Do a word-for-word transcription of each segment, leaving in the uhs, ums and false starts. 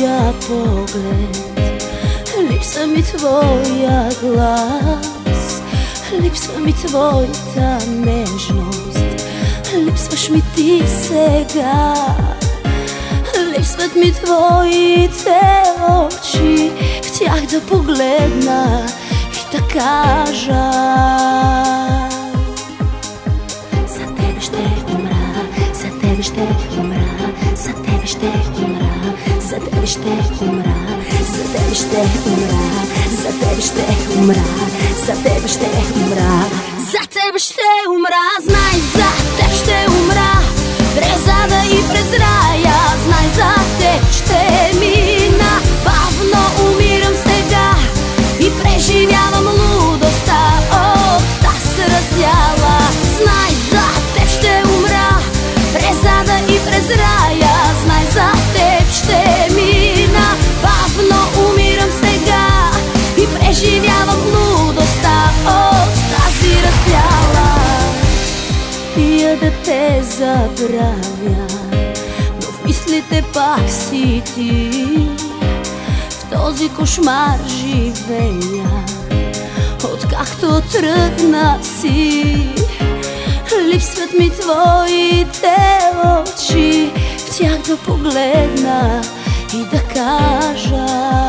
твоя поглед, липсва ми твоя глас, липсва ми твоята нежност, липсваш ми ти сега. Липсват ми твоите очи, в тях да погледна и да кажа: за тебе ще умра, за тебе ще умра, за тебе ще умра, за тебе ще умра, за тебе ще умра, за тебе ще умра, за тебе ще умра, за тебе ще умра, знай, за теб ще умра, през ада и през рая, знай, за теб ще мина. Бавно умирам сега и преживявам лудостта от тази раздяла. Знай, за теб ще умра, през ада и през рая, знай, за теб ще мина. Бавно умирам сега и преживявам лудостта от тази раздяла. Пия да те забравя, но в мислите пак си ти. В този кошмар живея, откакто тръгна си. Липсват ми твоите очи, в тях да погледна и да кажа: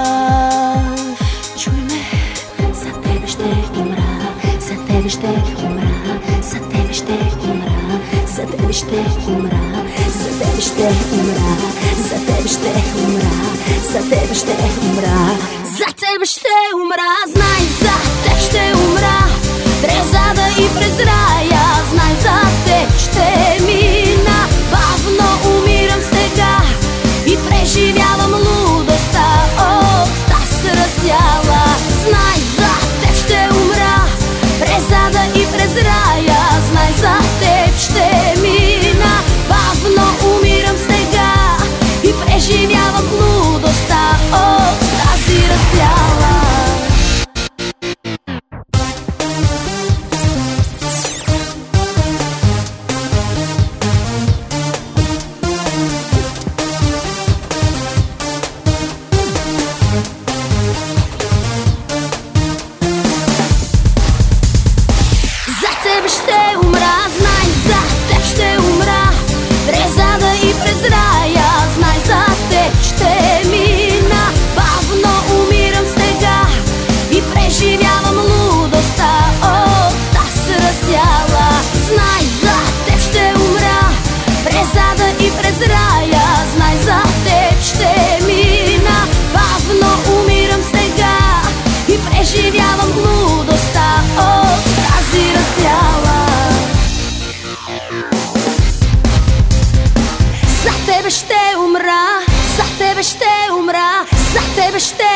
чуй ме, за тебе ще умра, за тебе ще умра, за тебе ще умра, за тебе ще умра, за тебе ще умра, за тебе ще умра, за тебе ще умра, за тебе ще умра, знай, за теб ще умра, през ада и през рая, знай, за теб ще мина. Бавно умирам сега и преживявам лудостта от тази раздяла. Знай, за теб ще умра, през ада и през рая, знай, за теб ще мина. Бавно умирам сега и преживявам лудостта от тази раздяла. Ще умра, знай, за теб ще умра, през ада и през рая, знай, за теб ще мина. Бавно умирам сега и преживявам лудостта от тази раздяла. Знай, за теб ще умра, през ада и през рая, знай, за теб ще мина. Бавно умирам сега и преживявам лудостта от тази раздяла. За тебе ще умра, за тебе ще умра, за тебе ще